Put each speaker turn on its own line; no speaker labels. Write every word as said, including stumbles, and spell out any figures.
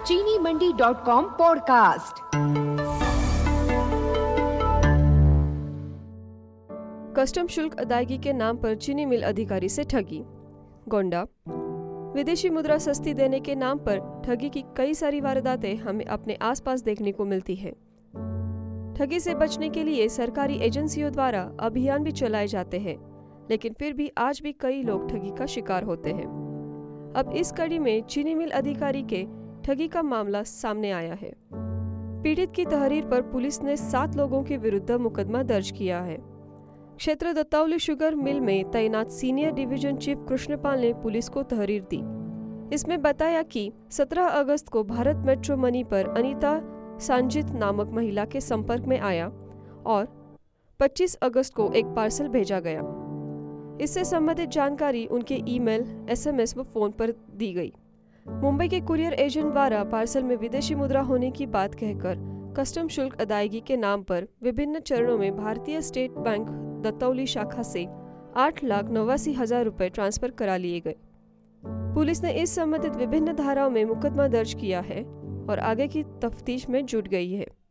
चीनी Mandi dot com podcast.
Custom शुल्क अदायगी के नाम पर चीनी मिल अधिकारी से ठगी। गोंडा। विदेशी मुद्रा सस्ती देने के नाम पर ठगी की कई सारी वारदातें हमें अपने आसपास देखने को मिलती है। ठगी से बचने के लिए सरकारी एजेंसियों द्वारा अभियान भी चलाए जाते हैं, लेकिन फिर भी आज भी कई लोग ठगी का शिकार होते हैं। अब इस कड़ी में चीनी मिल अधिकारी के ठगी का मामला सामने आया है। पीड़ित की तहरीर पर पुलिस ने सात लोगों के विरुद्ध मुकदमा दर्ज किया है। क्षेत्र दत्तावली शुगर मिल में तैनात सीनियर डिवीजन चीफ कृष्णपाल ने पुलिस को तहरीर दी। इसमें बताया कि सत्रह अगस्त को भारत मेट्रो मनी पर अनीता सांजित नामक महिला के संपर्क में आया और पच्चीस अगस्त को एक पार्सल भेजा गया। इससे संबंधित जानकारी उनके ईमेल, एसएमएस व फोन पर दी गई। मुंबई के कुरियर एजेंट द्वारा पार्सल में विदेशी मुद्रा होने की बात कहकर कस्टम शुल्क अदायगी के नाम पर विभिन्न चरणों में भारतीय स्टेट बैंक दत्तावली शाखा से आठ लाख नवासी हजार रुपए ट्रांसफर करा लिए गए। पुलिस ने इस संबंधित विभिन्न धाराओं में मुकदमा दर्ज किया है और आगे की तफ्तीश में जुट गई है।